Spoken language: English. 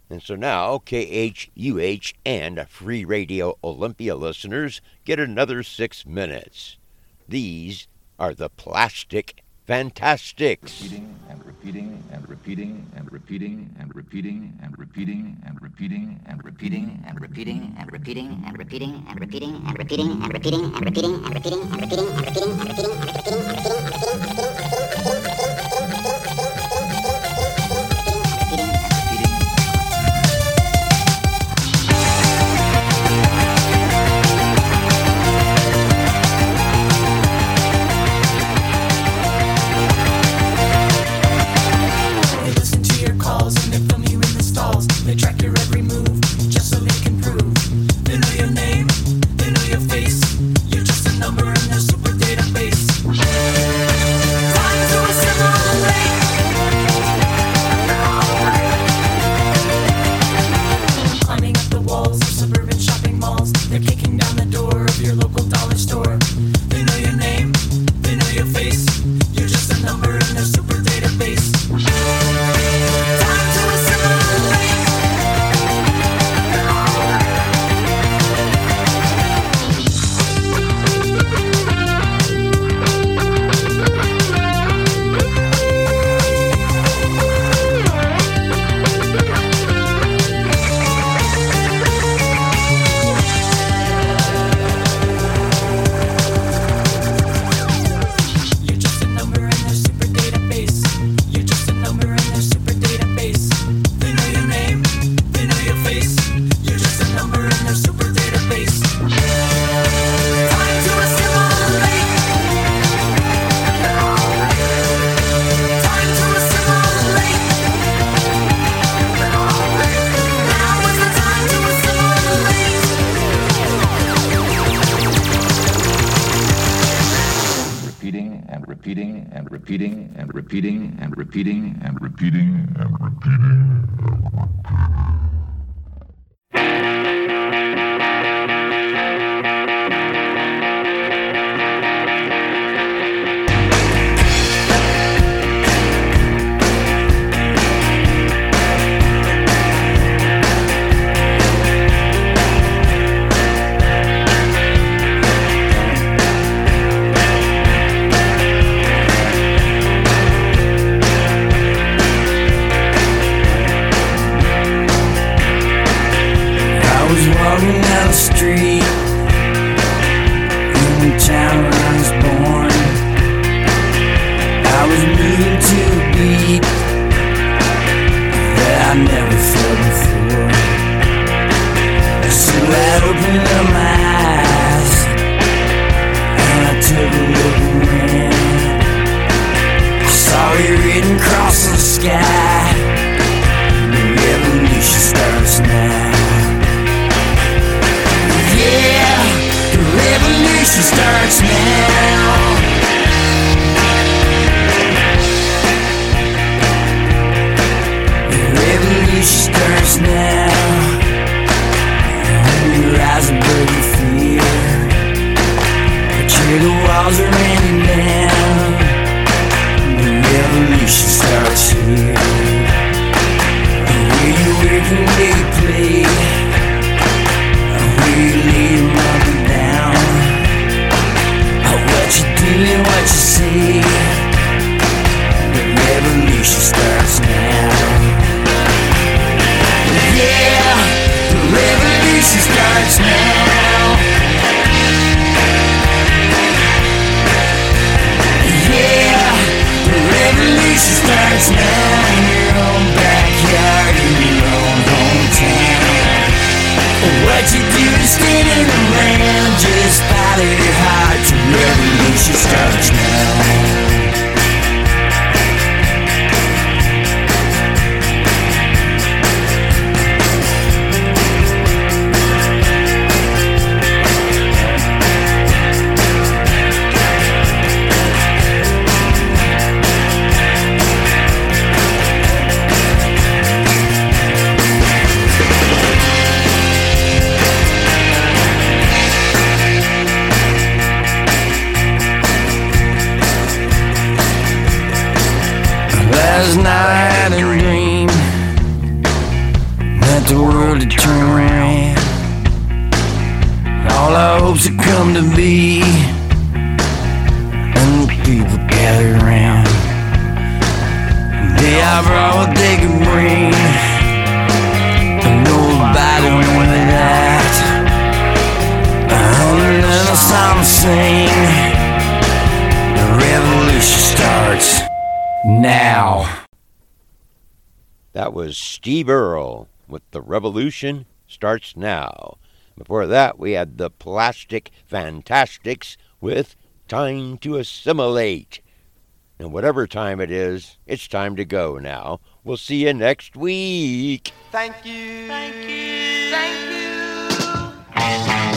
And so now, KHUH and Free Radio Olympia listeners get another 6 minutes. These are the Plastic Fantastics. Repeating and repeating and repeating and repeating and repeating and repeating and repeating and repeating and repeating and repeating and repeating and repeating and repeating and repeating and repeating and repeating and repeating and repeating and repeating and repeating. They track your every move, just so they can prove. They know your name, they know your face. You're just a number in their super database. Time to assimilate. Climbing up the walls of suburban shopping malls. They're kicking down the door of your local dollar store. They know your name, they know your face. You're just a number in their super database. Time to assimilate. Repeating and repeating and repeating and repeating and repeating and repeating. Walking down the street in the town where I was born. I was moving to a beat that I never felt before. So I opened up my eyes and I took a look around. I saw it written across the sky. The revolution starts now. Yeah, the revolution starts now. The revolution starts now. When you rise above your fear, but the walls are raining down. The revolution starts here. Where you working, where you play, you lay your mother down. What you do and what you say. The revolution starts now. Yeah, the revolution starts now. Yeah, the revolution starts now. In your own backyard, in your own hometown. What you do is standing around, just follow your heart. The revolution starts now. the world to turn around. All our hopes have come to be, and the people gather around. They all brought what they could bring, and nobody went with that. 100 and a song to sing. The revolution starts now. That was Steve Earle with The Revolution Starts Now. Before that, we had the Plastic Fantastics with Time to Assimilate. And whatever time it is, it's time to go now. We'll see you next week. Thank you. Thank you. Thank you.